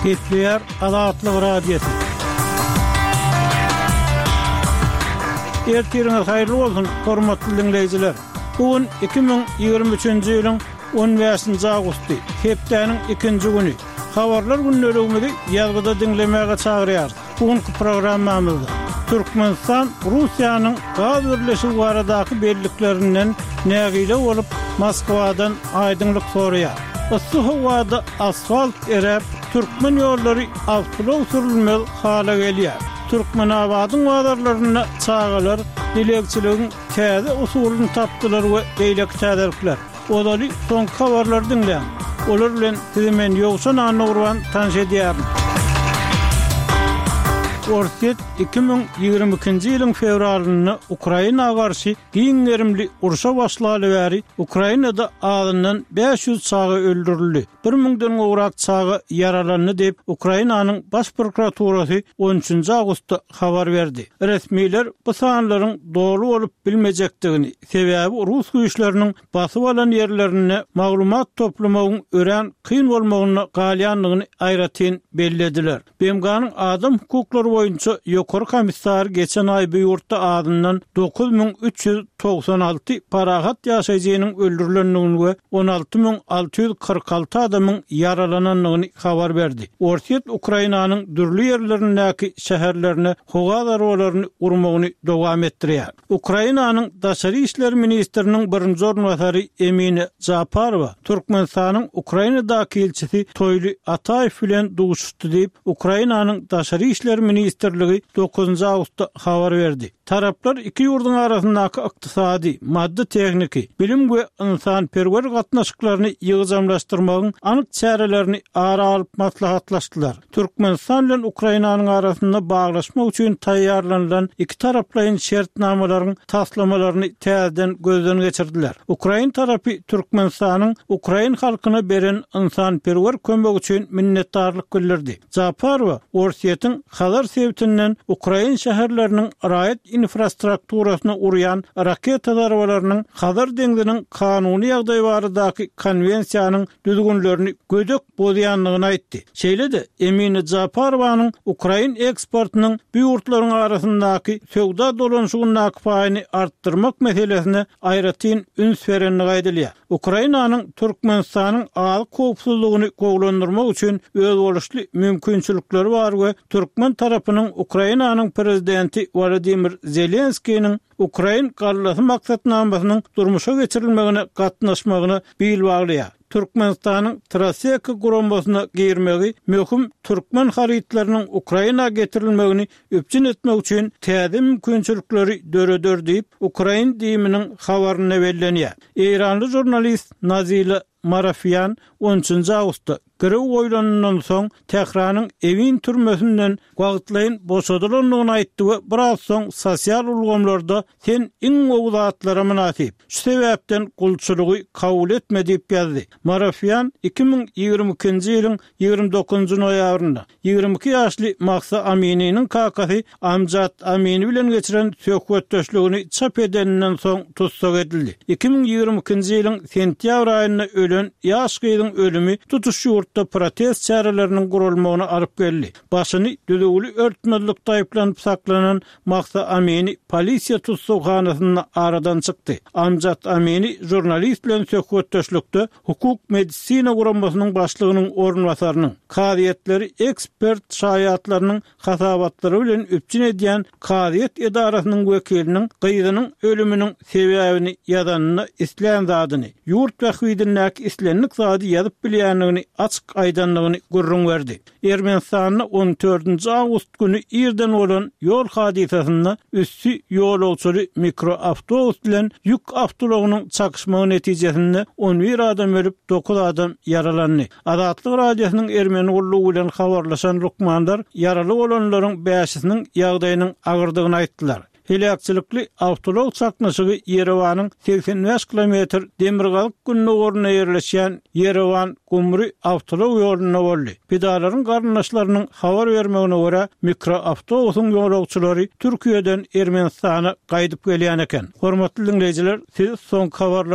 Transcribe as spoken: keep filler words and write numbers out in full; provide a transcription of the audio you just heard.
Ketleyer Azatlyk Radiosu. Ertiriniz hayırlı olsun, hormatly dinleyijiler. Bugün iki bin ýygrimi üçinji ýylyň on beşinji awgusty, hepdeniň ikinji güni. Habarlar günlerimizi ýazgyda dinlemäge çagyrýar. Bugünkü programmamyzda Türkmenistan Russiýanyň gaz birleşigi baradaky belliklerinden nägile bolup Moskwadan aýdynlyk soraýar. Issy howada asfalt erep Türkmen ýollary awtolog sürülmeli hala gelýär. Türkmen abadyň wadarlaryna çağalar, dilekçiligiň täze usulyny tapdylar we beýlek täderlikler. Olary soňky habarlar dinleýän. Olar bilen sizimen ýogşan anagurwan tanış edýär. Orset iki bin ýygrimi ikinji ýylyň fevralyny Ukraina garşy giňerimli urşa başlaly bäri Ukrainada adından beş yüz çağı öldürildi. bir miňden gowrak çağı yaralandy diýip Ukrainanyň baş prokuraturasy on üçinji awgustda habar berdi. Resmiler bu sanlaryň dogry bolup bilmejekdigini, sebäbi Rus güýçleriniň basyp alan ýerlerine maglumat toplamagyň ören kyn bolmagyny galýanlygyny aýratyn bellediler. B M G'nyň adam hukuklary boýunça ýokary komissar geçen aý bu ýurtda adından dokuz bin üç yüz togsan alty parahat ýaşaýjynyň öldürilendigini we on alty bin alty yüz kırk alty adamyň yaralananlygyny habar berdi. Orset Ukrainanyň dürli ýerlerindäki şäherlerine howa darwalaryny urmagyny dowam etdirýär. Ukrainanyň daşary işler ministriniň birinji ornwasary Emine Zaparowa Türkmenistanyň Ukrainadaky elçisi Toyly Ataýew bilen duguşdy diýip Ukrainanyň daşary işler ministrligi dokuzunji awgustda habar berdi. Taraplar iki ýurduň arasyndaky ykdysady, maddi tekniki, bilim we insanperwer gatnaşyklaryny ýygyjamlaşdyrmagyň anyk çärelerini ara alyp maslahatlaşdylar. Türkmenistan bilen Ukrainanyň arasynda baglaşmak üçin taýýarlanan iki taraplaryň şertnamalaryň taslamalaryny täzeden gözden geçirdiler. Ukrain tarapy Türkmenistanyň Ukrain halkyna beren insanperwer kömek üçin minnetdarlyk bildirdi. Zaparowa Orset'in halar sebäbinden Ukrain şäherleriniň raýat infrastrukturasyna urýan raketa darwalarynyň Hazar deňdiniň kanuny ýagdaý baradaky konwensiýanyň düzgünlerini gödök bolýanlygyny aýtdy. Şeýle-de Emine Zaparowanyň Ukrain eksportynyň bu ýurtlaryň arasyndaky söwda dolanşygyny paýyny artdyrmak meselesine aýratyn üns berenligi aýdylýar. Ukrainanyň Türkmenistanyň alyk howpsuzlygyny gowlandyrmak üçin öz boluşly mümkinçilikleri bar we Türkmen tarapynyň Ukrainanyň prezidenti Volodymyr Zelenskiýiň Ukrain garlasy maksatnamasynyň durmuşa geçirilmegine gatnaşmagyny bil baglaýar. Türkmenistanyň Traseka gurambasyna girmegi möhüm Türkmen haritlarynyň Ukraina getirilmegini öpçün etmek üçin täze mümkinçilikleri döredör diýip Ukrain diýiminiň habaryny bellenýär. Eýranly jurnalist Nazila Marafyan on üçinji awgustda Grew oýlanyndan soň Tehranyň Evin türmesinden wagtlaýyn boşadylanlygyny aýtdy we biraz soň sosial ulgamlarda sen iň owlatlara münasip. Şu sebäpden gulçylygy kabul etmedi diýip ýazdy. Marafyan iki bin ýygrimi ikinji ýylyň ýygrimi dokuzunji noýabrynda ýygrimi iki ýaşly Mahsa Aminiň kakasy Amjad Amini bilen geçiren söhbetdeşligini çap edeninden soň tutsak edildi. iki bin ýygrimi ikinji ýylyň sentýabr aýynda ölen ýaş gyzyň ölümi tutuş ýurtda protest çäreleriniň gurulmagyna alyp geldi. Başyny düdügli örtmezlik taýyplanyp saklanan Mahsa Amini polisiýa tutsakxanasyna aradan çykdy. Amjad Amini jurnalist bilen söhbetdeşlikde hukuk medisina gurambasynyň başlygynyň ornwasarynyň kaziýetleri ekspert şaýatlarynyň hasabatlary bilen öpçün edýän kaziýet edarasynyň wekiliniň gyzynyň ölüminiň sebäbini ýazanyny isleýän zadyny ýurt wahidindäki islenlik zady ýazyp bilýänligini açyk aýdanlygyny gurrun berdi. Ermenistanyň on dördünji awgust güni ýerden bolan ýol hadisasyna üssü ýolagçyly mikroawtobus bilen ýük awtologynyň çakışmagy netijesinde on bir adam ölüp dokuz adam yaralandy. Azatlyk radiosynyň Ermeni gullugy bilen habarlaşan rukmandar yaraly bolanlaryň beşisiniň ýagdaýynyň agyrdygyny aýtdylar. Helakçylykly awtolog çaknaşygy Yerewanyň seksen beş kilometr demirgalyk günnägoruna ýerleşýän Yerewan Gumry awtolog ýoluna boldy. Pedalaryň garnaşlarynyň habar bermegine görä mikroawtobusyň ýolagçylary Türkiýeden Ermenistana gaýdyp gelýän eken. Hormatly dinleýijiler, siz soň habarlar